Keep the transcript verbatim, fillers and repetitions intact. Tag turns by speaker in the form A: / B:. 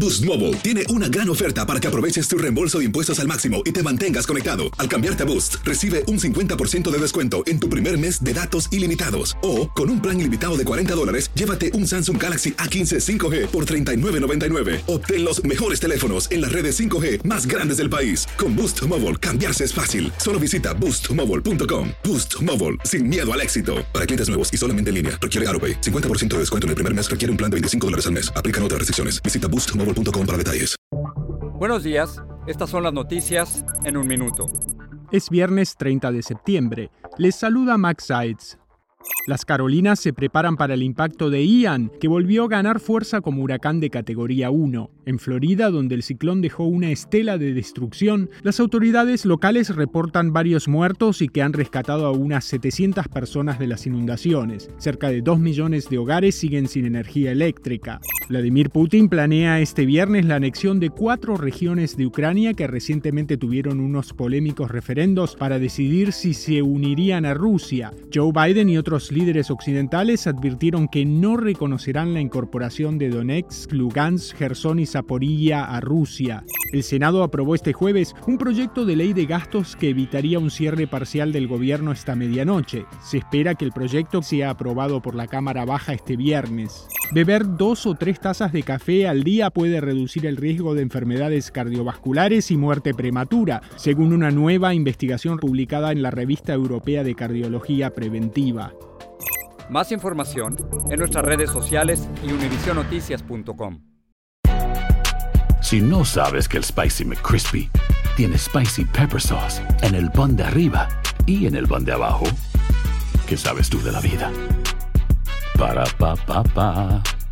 A: Boost Mobile tiene una gran oferta para que aproveches tu reembolso de impuestos al máximo y te mantengas conectado. Al cambiarte a Boost, recibe un cincuenta por ciento de descuento en tu primer mes de datos ilimitados. O, con un plan ilimitado de cuarenta dólares, llévate un Samsung Galaxy A quince cinco G por treinta y nueve noventa y nueve. Obtén los mejores teléfonos en las redes cinco G más grandes del país. Con Boost Mobile, cambiarse es fácil. Solo visita boost mobile punto com. Boost Mobile, sin miedo al éxito. Para clientes nuevos y solamente en línea, requiere AutoPay. cincuenta por ciento de descuento en el primer mes requiere un plan de veinticinco dólares al mes. Aplican otras restricciones. Visita boost mobile punto com para detalles.
B: Buenos días, estas son las noticias en un minuto.
C: Es viernes treinta de septiembre. Les saluda Max Sides. Las Carolinas se preparan para el impacto de Ian, que volvió a ganar fuerza como huracán de categoría uno. En Florida, donde el ciclón dejó una estela de destrucción, las autoridades locales reportan varios muertos y que han rescatado a unas setecientas personas de las inundaciones. Cerca de dos millones de hogares siguen sin energía eléctrica. Vladimir Putin planea este viernes la anexión de cuatro regiones de Ucrania que recientemente tuvieron unos polémicos referendos para decidir si se unirían a Rusia. Joe Biden y otros líderes occidentales advirtieron que no reconocerán la incorporación de Donetsk, Lugansk, Gerson y Zaporilla a Rusia. El Senado aprobó este jueves un proyecto de ley de gastos que evitaría un cierre parcial del gobierno esta medianoche. Se espera que el proyecto sea aprobado por la Cámara Baja este viernes. Beber dos o tres tazas de café al día puede reducir el riesgo de enfermedades cardiovasculares y muerte prematura, según una nueva investigación publicada en la Revista Europea de Cardiología Preventiva.
B: Más información en nuestras redes sociales y univision noticias punto com.
D: Si no sabes que el Spicy McCrispy tiene Spicy Pepper Sauce en el pan de arriba y en el pan de abajo, ¿qué sabes tú de la vida? Para, pa, pa, pa.